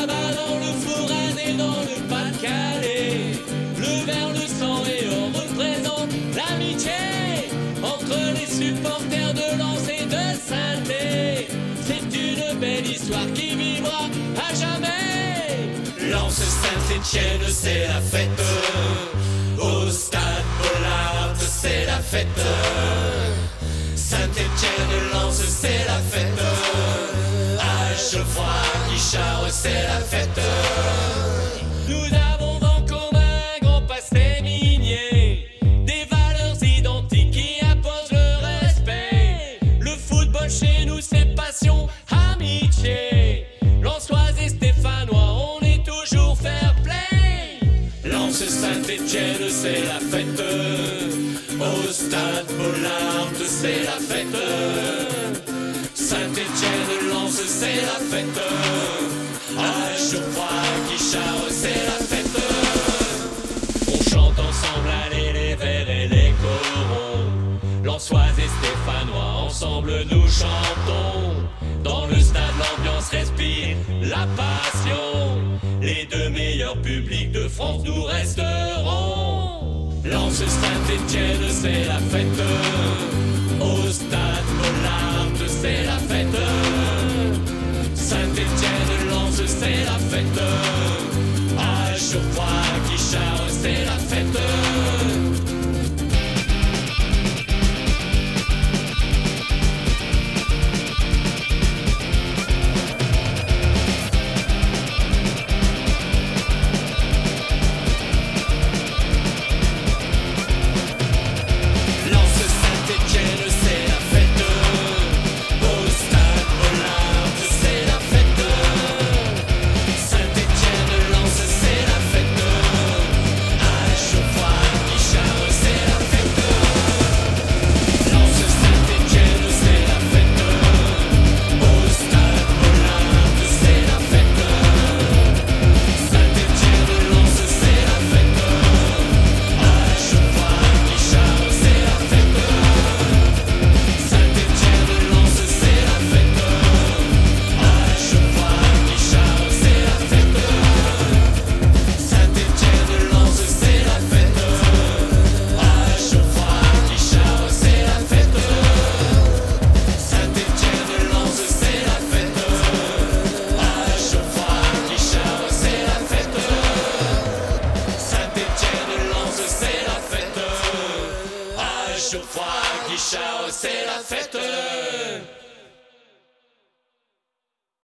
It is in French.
là-bas dans le Fourraine et dans le Pas-de-Calais, le vert, le sang et or représente l'amitié entre les supporters de Lens et de Saint-Étienne. C'est une belle histoire qui vivra à jamais. Lens Saint-Étienne, c'est la fête. Au stade Bollard, c'est la fête. Saint-Étienne, Lens, c'est la fête. À Geoffroy, Guichard, c'est la fête. Nous avons en commun un grand passé minier, des valeurs identiques qui imposent le respect. Le football chez nous, c'est passion, amitié. Lensois et Stéphanois, on est toujours fair play. Lens Saint-Étienne, c'est la fête. Au stade Bollard, c'est la fête. Saint-Étienne, Lens, c'est la fête. À Geoffroy, Guichard, c'est la fête. On chante ensemble, allez les verts et les corons. Lensois et Stéphanois, ensemble nous chantons. Dans le stade, l'ambiance respire la passion. Les deux meilleurs publics de France nous resteront. Lens Saint-Étienne, c'est la fête. Au stade Bollard, c'est la fête. Saint-Étienne, Lens, c'est la fête. À Geoffroy, Guichard, c'est la fête. Geoffroy, Guichard, c'est la fête.